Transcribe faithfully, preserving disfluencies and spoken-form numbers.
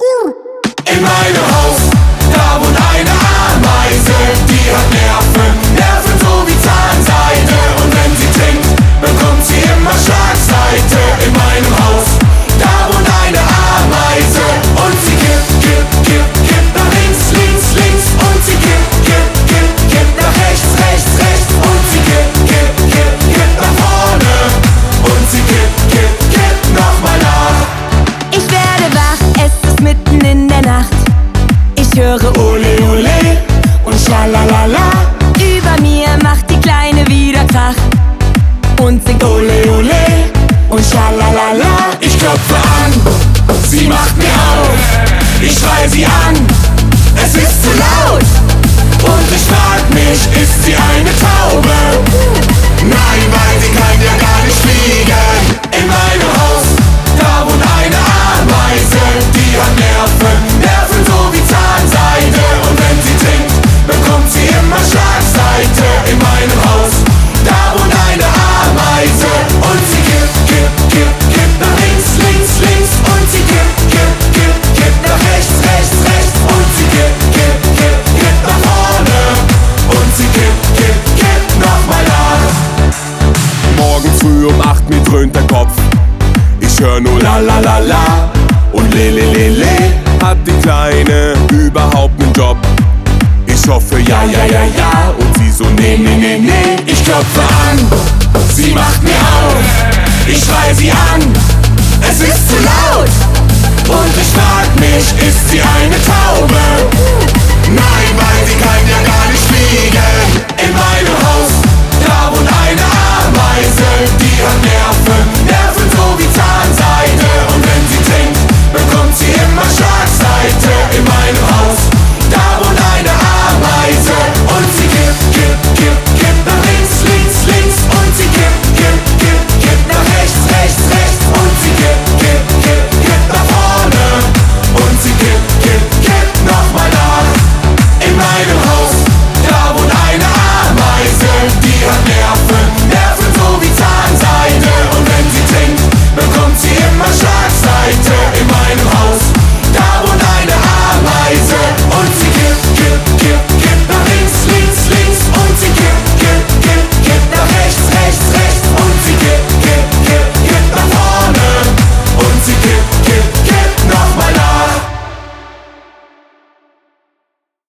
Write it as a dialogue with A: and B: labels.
A: In meinem Haus, da wohnt eine Ameise, die hat Nerven, Nerven so wie Zahnseide. Und wenn sie trinkt, bekommt sie immer Schlagseite. In meinem Haus, da wohnt eine Ameise, und sie kippt, kippt, kippt, kippt nach links, links, links. Und sie kippt, kippt, kippt, kippt nach rechts, rechts, rechts. Und sie kippt, kippt, kippt, kippt nach vorne. Und sie kippt, kippt, kippt nochmal nach.
B: Ich werde wach, es ist mitten in der Nacht. Ich höre Ole Ole und Schalalala. Über mir macht die Kleine wieder Krach und singt Ole Ole und Schalalala.
A: Ich klopfe an, sie macht mir auf. Ich schrei sie an, es ist zu laut. Und ich frag mich, ist sie eine Taube? Nein, weil sie kann ja gar nicht fliegen. In meinem Haus, da wohnt eine Ameise, die hat Nerven, Nerven so wie Zahnseide. Und wenn sie trinkt, bekommt sie immer Schlagseite. In meinem Haus, da wohnt eine Ameise, und sie kippt, kippt, kippt, kippt nach links, links, links. Und sie kippt, kippt, kippt, kippt nach rechts, rechts, rechts. Und sie kippt, kippt, kippt, kippt nach vorne. Und sie kippt, kippt, kippt nochmal nach. Morgen früh um acht mir dröhnt der Kopf. Ich hör nur la la la la und le le le le. Hat die Kleine überhaupt nen Job? Ich hoffe ja, ja, ja, ja. Und sie so nee, nee, nee, nee. Ich klopfe an, sie macht mir auf. Ich schrei sie an, es ist zu laut. Und ich frag mich, ist sie eine Taube?